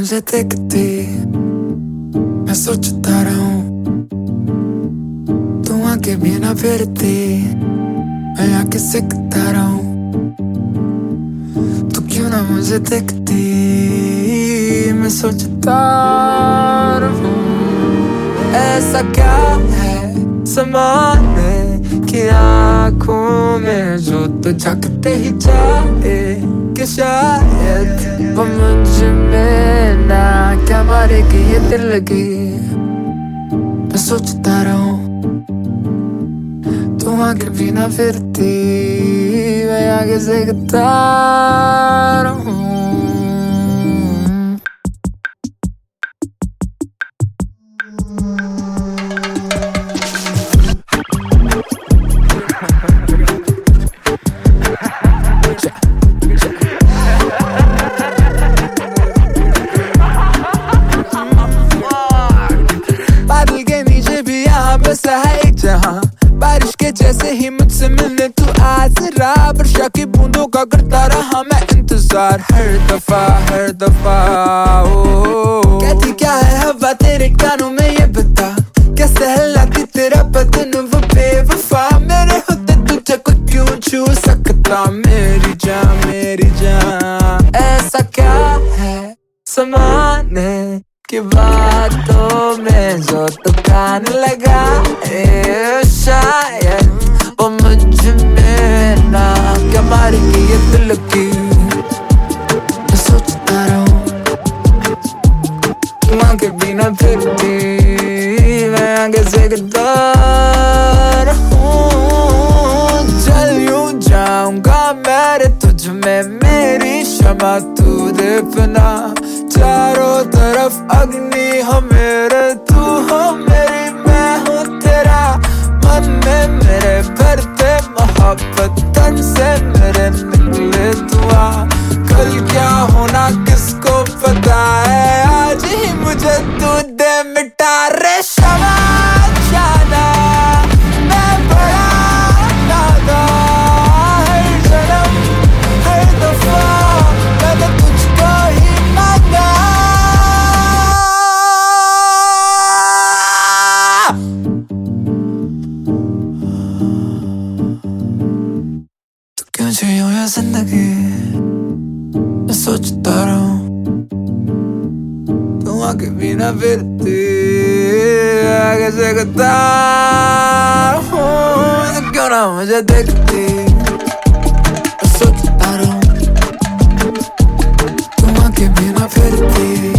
मुझे देखती मैं सोचता रहूं, तू आगे भी ना फिरती मैं आके सीखता रहूं। तू क्यों ना मुझे देखती मैं सोचता रहूं। ऐसा क्या है समाने की आँखों में जो तो झकते ही जाए कि शायद वो मुझ में ना क्या मारेगी ये दिल की। मैं सोचता रहूं, तू आगे भी ना फिरती मैं आगे सीखता रहूं। बादल के नीचे भी यहाँ बसा है एक जहाँ, बारिश के जैसे ही मुझसे मिलने तू आ जरा। वर्षा की बूंदों का करता रहा मैं इंतजार हर दफा ओ। कहती क्या है हवा तेरे कानों में ये बता, कैसे हिलाती तेरा बदन वो बेवफा। मेरे होते तुझे को क्यों छू सकता मेरी जान। ऐसा क्या है समाने की बातों में जो तो कान लगा शायद वो मुझ में ना क्या मारेगी ये दिल की। मैं सोचता रहूं, तू आगे भी ना फिरती मैं आगे सीखता रहूं। चल यूं जाऊंगा मैं तुझ में मेरी क्षमा तू दफना। चारों तरफ अग्नि हो मेरे तू हो मेरी मैं हूँ तेरा। मन में मेरे भरते मोहब्बत तन से मेरे निकले दुआ। कल क्या होना किसको पता है, आज ही मुझे तू दे मिटा रे क्षमा जाना। मैं बड़ा नादान हर जन्म हर दफा मैंने तुझको ही मांगा। क्यों जियूं ये जिंदगी मैं सोचता रहूं, तू आगे भी ना फिरती आगे सीखता हूँ। क्यों ना मुझे देखती मैं सोचता रहूं, तू आगे भी ना फिरती